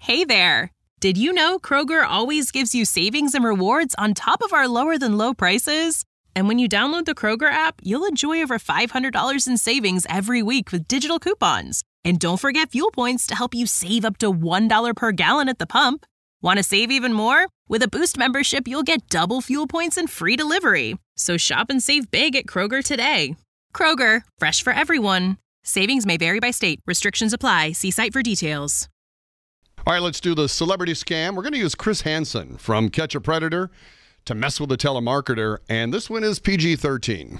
Hey there! Did you know Kroger always gives you savings and rewards on top of our lower-than-low prices? And when you download the Kroger app, you'll enjoy over $500 in savings every week with digital coupons. And don't forget fuel points to help you save up to $1 per gallon at the pump. Want to save even more? With a Boost membership, you'll get double fuel points and free delivery. So shop and save big at Kroger today. Kroger, fresh for everyone. Savings may vary by state. Restrictions apply. See site for details. All right, let's do the celebrity scam. We're going to use Chris Hansen from Catch a Predator to mess with a telemarketer, and this one is PG-13.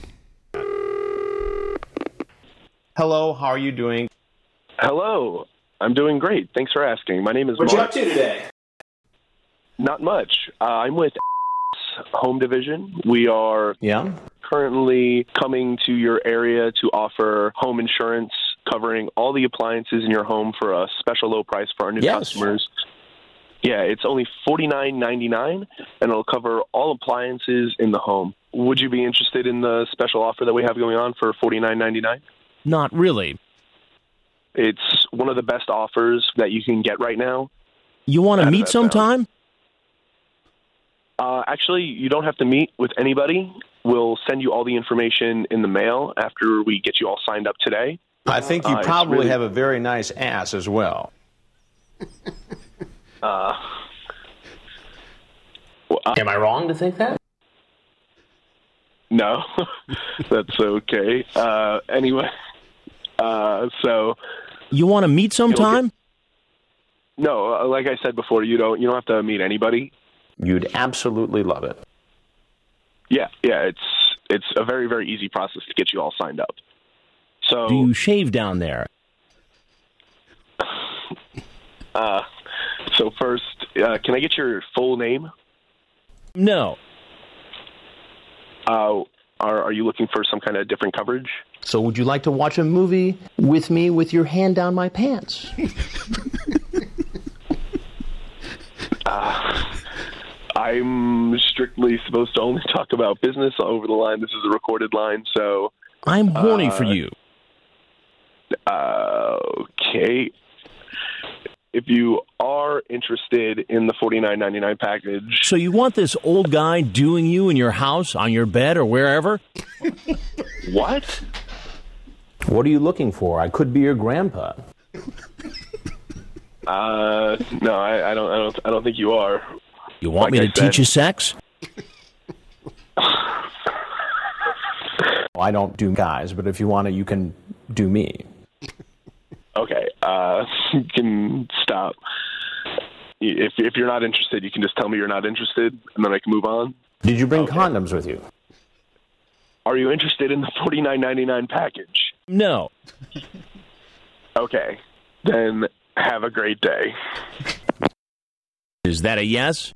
Hello, how are you doing? Hello, I'm doing great. Thanks for asking. My name is What Mark. you up to today? Not much. I'm with Home Division. We are currently coming to your area to offer home insurance covering all the appliances in your home for a special low price for our new customers. Yeah, it's only $49.99, and it'll cover all appliances in the home. Would you be interested in the special offer that we have going on for $49.99? Not really. It's one of the best offers that you can get right now. You want to meet sometime? Actually, you don't have to meet with anybody. We'll send you all the information in the mail after we get you all signed up today. I think you probably have a very nice ass as well. Am I wrong to think that? No, that's okay. Anyway, so you want to meet sometime? No, like I said before, you don't have to meet anybody. You'd absolutely love it. Yeah, it's a very, very easy process to get you all signed up. So, do you shave down there? So first, can I get your full name? No. Are you looking for some kind of different coverage? So would you like to watch a movie with me with your hand down my pants? I'm strictly supposed to only talk about business over the line. This is a recorded line, so... I'm horny for you. Okay. If you are interested in the $49.99 package... So you want this old guy doing you in your house, on your bed, or wherever? What? What are you looking for? I could be your grandpa. No, I don't think you are. You want me to teach you sex? I don't do guys, but if you want to, you can do me. Okay, you can stop. If you're not interested, you can just tell me you're not interested, and then I can move on. Did you bring condoms with you? Are you interested in the $49.99 package? No. Okay, then have a great day. Is that a yes?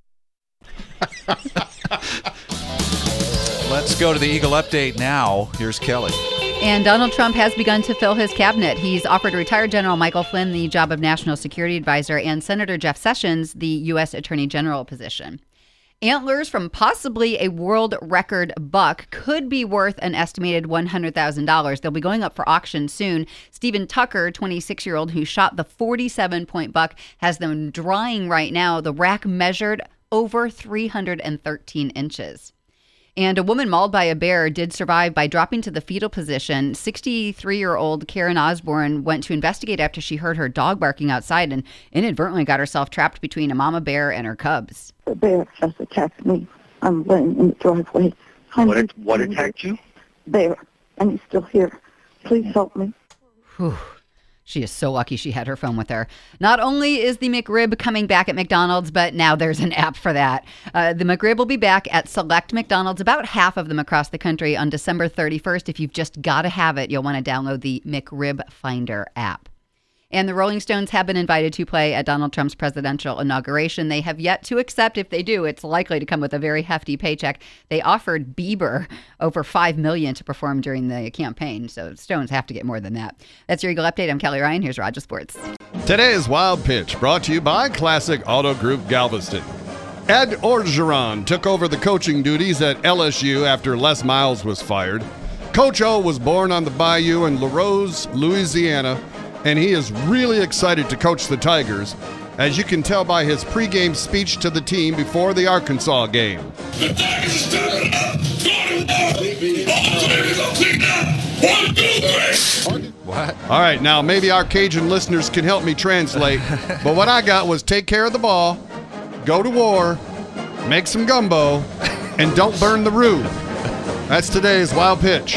Let's go to the Eagle Update now. Here's Kelly. And Donald Trump has begun to fill his cabinet. He's offered retired General Michael Flynn the job of National Security Advisor and Senator Jeff Sessions the U.S. Attorney General position. Antlers from possibly a world record buck could be worth an estimated $100,000. They'll be going up for auction soon. Stephen Tucker, 26-year-old, who shot the 47-point buck, has them drying right now. The rack measured over 313 inches. And a woman mauled by a bear did survive by dropping to the fetal position. 63-year-old Karen Osborne went to investigate after she heard her dog barking outside and inadvertently got herself trapped between a mama bear and her cubs. The bear just attacked me. I'm laying in the driveway. What attacked you? Bear, and he's still here. Please help me. Whew. She is so lucky she had her phone with her. Not only is the McRib coming back at McDonald's, but now there's an app for that. The McRib will be back at select McDonald's, about half of them across the country, on December 31st. If you've just got to have it, you'll want to download the McRib Finder app. And the Rolling Stones have been invited to play at Donald Trump's presidential inauguration. They have yet to accept. If they do, it's likely to come with a very hefty paycheck. They offered Bieber over $5 million to perform during the campaign, so Stones have to get more than that. That's your Eagle Update. I'm Kelly Ryan. Here's Roger Sports. Today's Wild Pitch brought to you by Classic Auto Group Galveston. Ed Orgeron took over the coaching duties at LSU after Les Miles was fired. Coach O was born on the Bayou in La Rose, Louisiana, and he is really excited to coach the Tigers as you can tell by his pregame speech to the team before the Arkansas game. The Tigers are stepping up. What? All right, now maybe our Cajun listeners can help me translate, but what I got was take care of the ball, go to war, make some gumbo, and don't burn the roof. That's today's Wild Pitch.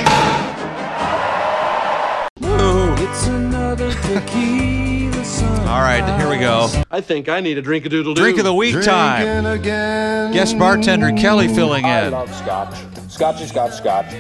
It's another tequila sunrise. All right, here we go. I think I need a drink-a-doodle-doo. Drink of the week time. Again. Guest bartender Kelly filling I in. love scotch. Scotchy, scotch, scotch.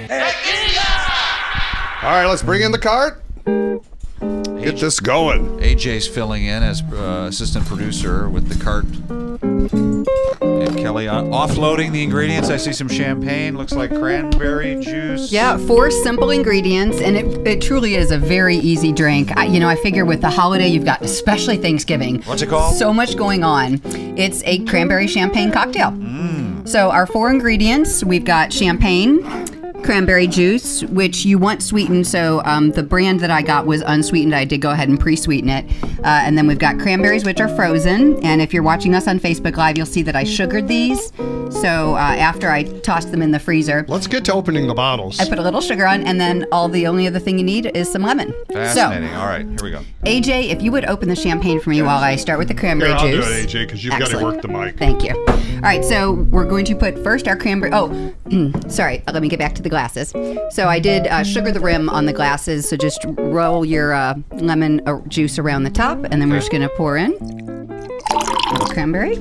All right, let's bring in the cart. Get this going. AJ's filling in as assistant producer with the cart. And Kelly offloading the ingredients. I see some champagne. Looks like cranberry juice. Yeah, 4 simple ingredients, and it truly is a very easy drink. I figure with the holiday, you've got, especially Thanksgiving. What's it called? So much going on. It's a cranberry champagne cocktail. So our 4 ingredients, we've got champagne, cranberry juice, which you want sweetened. So the brand that I got was unsweetened. I did go ahead and pre-sweeten it. And then we've got cranberries, which are frozen. And if you're watching us on Facebook Live, you'll see that I sugared these. So after I tossed them in the freezer, Let's get to opening the bottles. I put a little sugar on, and then the only other thing you need is some lemon. Fascinating. So, all right, here we go. AJ, if you would open the champagne for me while I start with the cranberry Here, I'll juice. do it, AJ, because you've got to work the mic. Thank you. All right, so we're going to put first our cranberry. Oh, sorry. Let me get back to the glasses. So I did sugar the rim on the glasses. So just roll your lemon juice around the top, and then we're just going to pour in a little cranberry.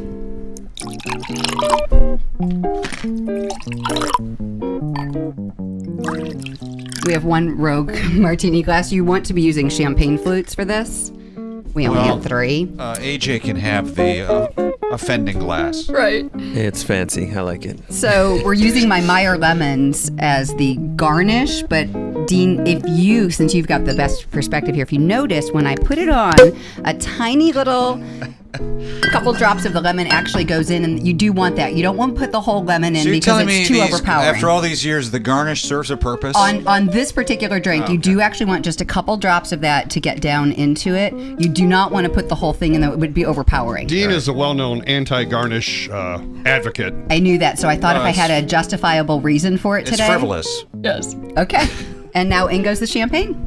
We have 1 Rogue martini glass. You want to be using champagne flutes for this. We only have 3. AJ can have the offending glass. Right. It's fancy. I like it. So we're using my Meyer lemons as the garnish, but Dean, since you've got the best perspective here, if you notice, when I put it on, a tiny little couple drops of the lemon actually goes in, and you do want that. You don't want to put the whole lemon in because it's too overpowering. After all these years, the garnish serves a purpose? On this particular drink, you do actually want just a couple drops of that to get down into it. You do not want to put the whole thing in there. It would be overpowering. Dean is a well-known anti-garnish advocate. I knew that, so I thought if I had a justifiable reason for it today. It's frivolous. Yes. Okay. And now in goes the champagne.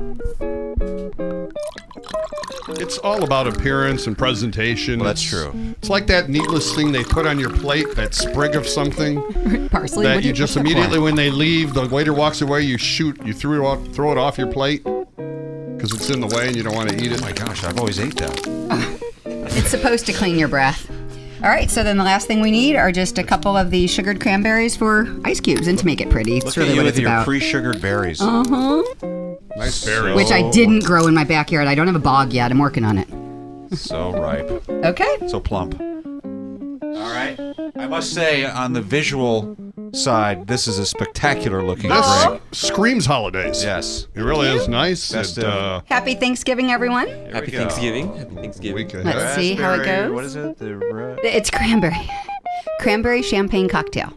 It's all about appearance and presentation. Well, that's true. It's like that needless thing they put on your plate, that sprig of something. Parsley. That you just immediately, when they leave, the waiter walks away, you throw it off your plate because it's in the way and you don't want to eat it. Oh my gosh, I've always ate that. It's supposed to clean your breath. All right, so then the last thing we need are just a couple of the sugared cranberries for ice cubes and to make it pretty. It's really what it's about. With your pre-sugared berries. Nice berries. Which I didn't grow in my backyard. I don't have a bog yet. I'm working on it. So ripe. Okay. So plump. All right. I must say, on the visual side, this is a spectacular looking drink. Screams holidays. Yes. It really is nice. Happy Thanksgiving, everyone. Happy Thanksgiving. Happy Thanksgiving. Let's see how it goes. What is it? It's cranberry. Cranberry champagne cocktail.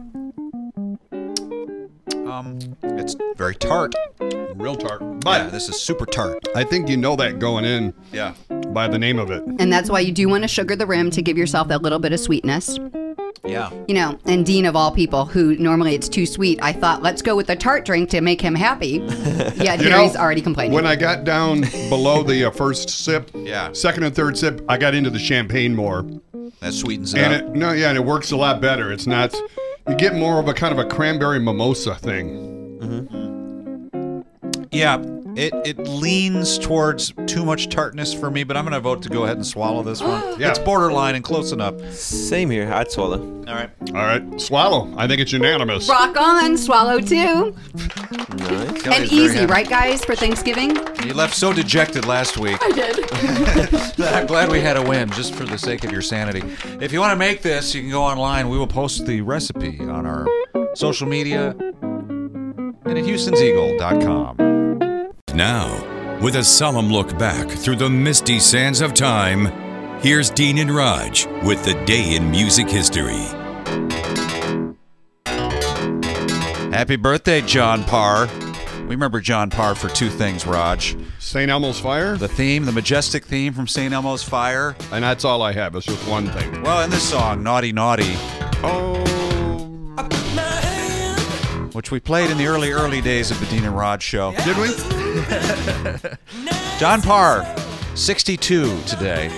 It's very tart. Real tart. But yeah, this is super tart. I think you know that going in. Yeah. By the name of it. And that's why you do want to sugar the rim to give yourself that little bit of sweetness. Yeah. And Dean of all people, who normally it's too sweet, I thought, let's go with a tart drink to make him happy. Yet here he's already complaining. When I got down below the first sip, second and third sip, I got into the champagne more. That sweetens it up. And it works a lot better. It's not, you get more of a kind of a cranberry mimosa thing. Yeah, it leans towards too much tartness for me, but I'm going to vote to go ahead and swallow this one. Yeah. It's borderline and close enough. Same here. I'd swallow. All right. All right. Swallow. I think it's unanimous. Rock on. Swallow too. Nice. And easy, right, guys, for Thanksgiving? You left so dejected last week. I did. I'm glad we had a win, just for the sake of your sanity. If you want to make this, you can go online. We will post the recipe on our social media and at Houston'sEagle.com. Now, with a solemn look back through the misty sands of time, here's Dean and Raj with the Day in Music History. Happy birthday, John Parr. We remember John Parr for two things, Raj. St. Elmo's Fire? The theme, the majestic theme from St. Elmo's Fire. And that's all I have. It's just one thing. Well, in this song, Naughty Naughty. Oh. Which we played in the early days of the Dean and Rod show. Did we? John Parr, 62 today.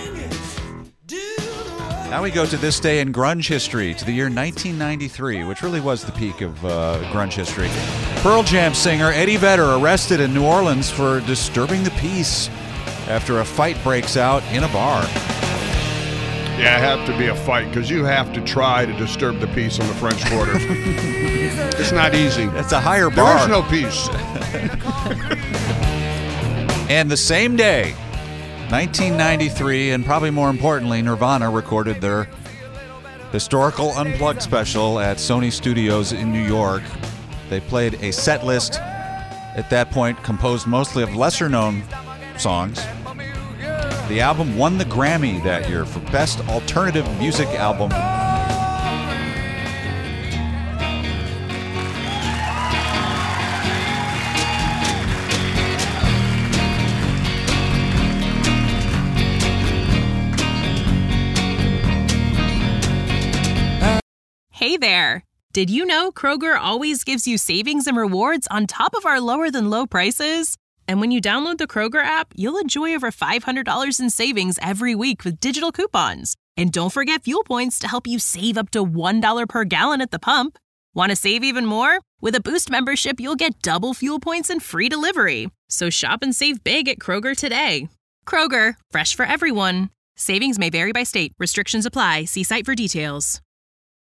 Now we go to this day in grunge history, to the year 1993, which really was the peak of grunge history. Pearl Jam singer Eddie Vedder arrested in New Orleans for disturbing the peace after a fight breaks out in a bar. Yeah, it have to be a fight, because you have to try to disturb the peace on the French Quarter. It's not easy. It's a higher bar. There is no peace. And the same day, 1993, and probably more importantly, Nirvana recorded their historical Unplugged special at Sony Studios in New York. They played a set list at that point composed mostly of lesser-known songs. The album won the Grammy that year for Best Alternative Music Album. Hey there! Did you know Kroger always gives you savings and rewards on top of our lower-than-low prices? And when you download the Kroger app, you'll enjoy over $500 in savings every week with digital coupons. And don't forget fuel points to help you save up to $1 per gallon at the pump. Want to save even more? With a Boost membership, you'll get double fuel points and free delivery. So shop and save big at Kroger today. Kroger, fresh for everyone. Savings may vary by state. Restrictions apply. See site for details.